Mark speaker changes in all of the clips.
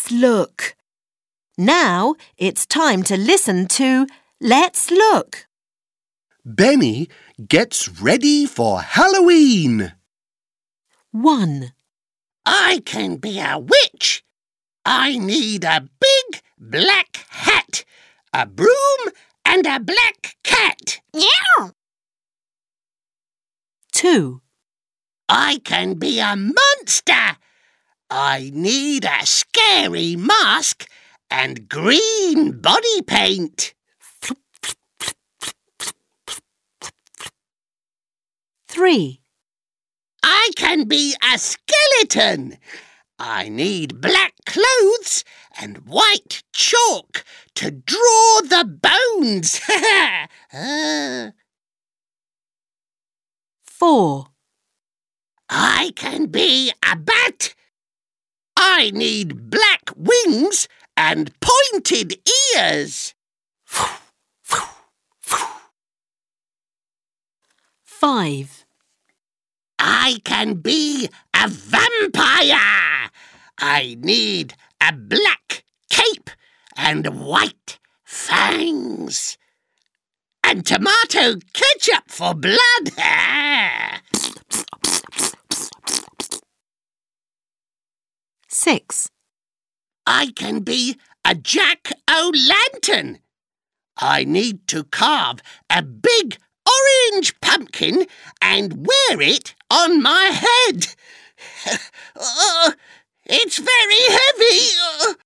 Speaker 1: Let's look. Now it's time to listen to Let's Look.
Speaker 2: Benny gets ready for Halloween.
Speaker 3: 1.
Speaker 4: I can be a witch. I need a big black hat, a broom and a black cat.
Speaker 5: Yeah.
Speaker 3: 2.
Speaker 4: I can be a monster. I need a scary mask and green body paint.
Speaker 3: 3.
Speaker 4: I can be a skeleton. I need black clothes and white chalk to draw the bones.
Speaker 3: 4.
Speaker 4: I can be a bat. I need black wings and pointed ears.
Speaker 3: 5.
Speaker 4: I can be a vampire. I need a black cape and white fangs. And tomato ketchup for blood.
Speaker 3: 6.
Speaker 4: I can be a jack-o'-lantern. I need to carve a big orange pumpkin and wear it on my head. It's very heavy.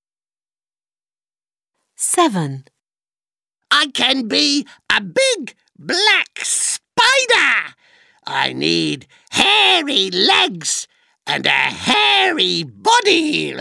Speaker 3: 7.
Speaker 4: I can be a big black spider. I need hairy legs and a hairy body.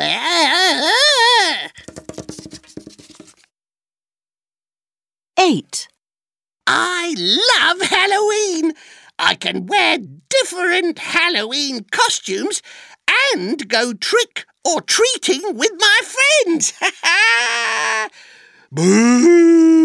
Speaker 3: 8.
Speaker 4: I love Halloween. I can wear different Halloween costumes and go trick or treating with my friends. Boo!